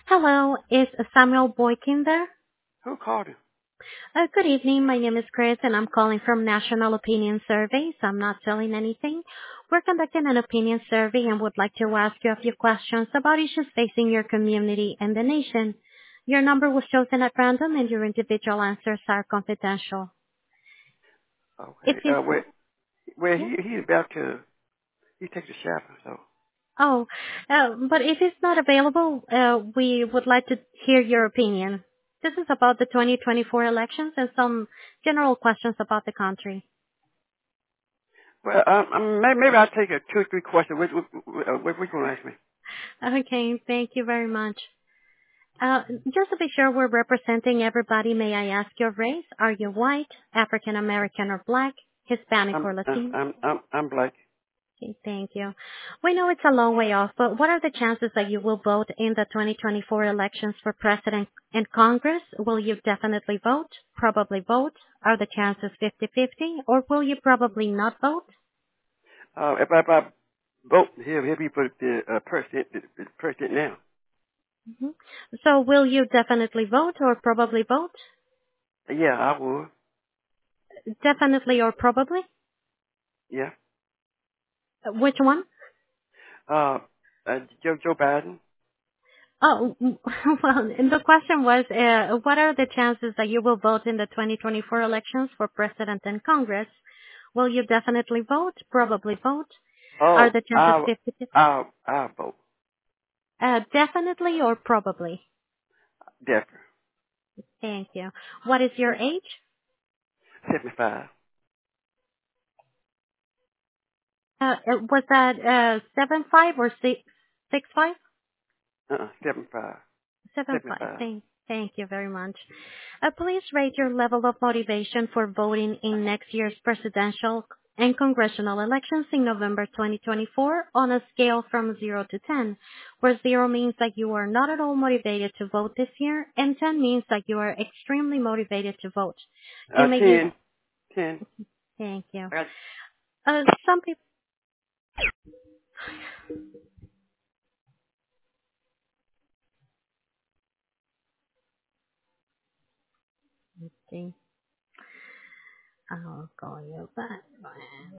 Hello, is Samuel Boykin there? Who called him? Good evening. My name is Chris, and I'm calling from National Opinion Survey, so I'm not selling anything. We're conducting an opinion survey and would like to ask you a few questions about issues facing your community and the nation. Your number was chosen at random, and your individual answers are confidential. If Okay. it's Well, yeah. he's about to. He takes a shower, so. Oh, but if it's not available, we would like to hear your opinion. This is about the 2024 elections and some general questions about the country. Well, maybe I'll take a 2 or 3 questions. What you gonna ask me? Okay, thank you very much. Just to be sure we're representing everybody, may I ask your race? Are you white, African American or black, Hispanic or Latino? I'm black. Okay, thank you. We know it's a long way off, but what are the chances that you will vote in the 2024 elections for president and Congress? Will you definitely vote, probably vote? Are the chances 50-50, or will you probably not vote? If I vote, he'll be for the president now. hmm So will you definitely vote or probably vote? Yeah, I would. Definitely or probably? Yeah. Which one? Uh, Joe Biden. Oh, well, and the question was, what are the chances that you will vote in the 2024 elections for president and Congress? Will you definitely vote, probably vote? Are Oh, the chances 50-50? I'll vote. Definitely or probably? Definitely. Thank you. What is your age? 75. Was that 7'5" or 6'5"? 75. 7'5". 75. Thank you very much. Please rate your level of motivation for voting in next year's presidential and congressional elections in November 2024 on a scale from 0 to 10, where 0 means that you are not at all motivated to vote this year, and 10 means that you are extremely motivated to vote. You may use... 10. 10. Thank you. I Some people... I'll call you back.